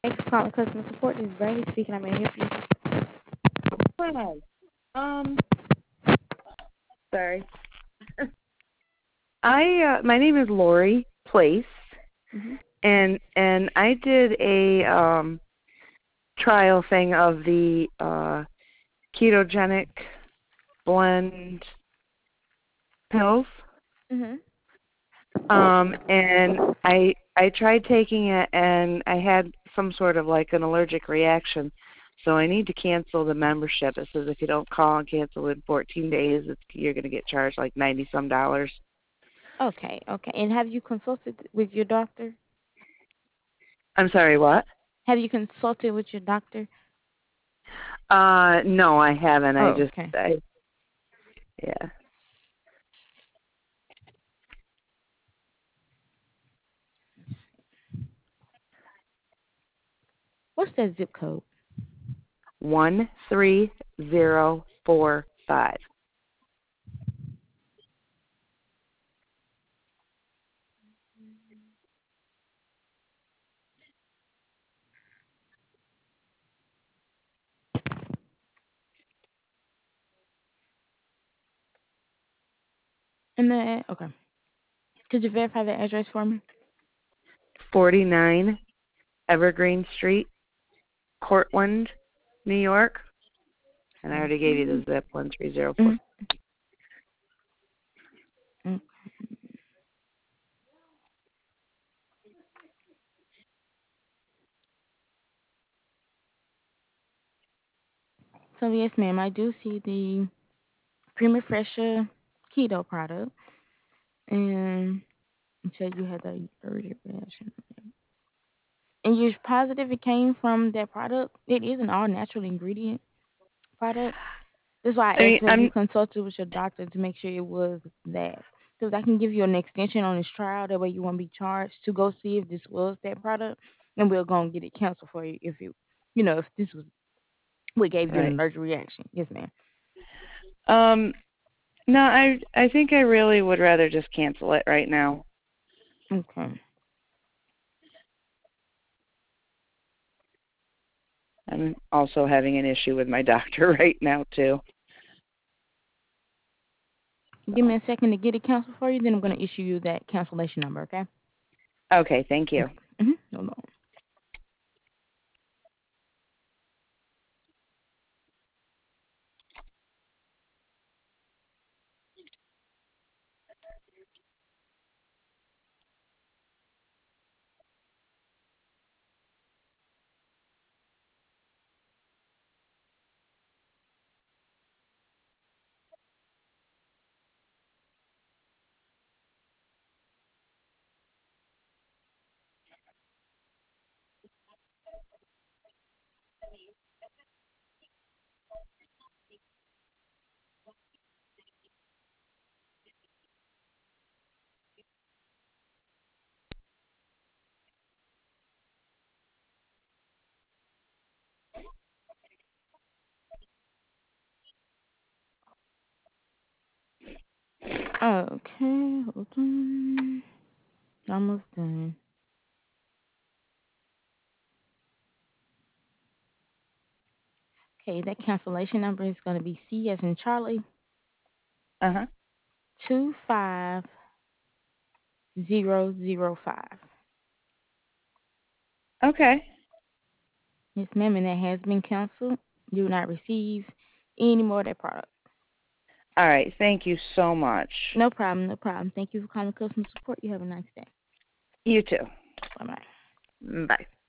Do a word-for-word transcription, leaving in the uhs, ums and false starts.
Thanks for calling customer support. This is Brandy speaking. I may help you. Hi. Um, sorry. I uh, my name is Lori Place, Mm-hmm. and and I did a um trial thing of the uh ketogenic blend pills. Mm-hmm. Um, and I I tried taking it, and I had some sort of like an allergic reaction. So I need to cancel the membership. It says if you don't call and cancel in fourteen days, it's, you're going to get charged like ninety some dollars. Okay, okay. And have you consulted with your doctor? I'm sorry, what? Have you consulted with your doctor? Uh, no, I haven't. I Oh, just, okay. I, yeah. What's that zip code? One three zero four five. And the okay. Could you verify the address for me? Forty-nine Evergreen Street, Cortland, New York. And I already gave you the zip one three zero four. Mm-hmm. So yes, ma'am, I do see the Prima Fresher keto product, and you said you had the allergic reaction. And you're positive it came from that product? It is an all natural ingredient product. That's why I I mean, asked, have you I'm consulted with your doctor to make sure it was that? Because I can give you an extension on this trial. That way you won't be charged to go see if this was that product, and we'll go and get it canceled for you if it, you know, if this was what gave you an right. allergic reaction. Yes, ma'am. Um, no, I I think I really would rather just cancel it right now. Okay. I'm also having an issue with my doctor right now too. Give me So, a second to get it canceled for you. Then I'm going to issue you that cancellation number. Okay. okay, thank you. Mm-hmm. Hold on. Okay. Hold on. Almost done. Okay, that cancellation number is going to be C as in Charlie Uh huh. two five zero zero five. Okay. Yes, ma'am, and that has been canceled. You will not receive any more of that product. All right. Thank you so much. No problem, no problem. Thank you for calling customer support. You have a nice day. You too. Bye bye. Bye.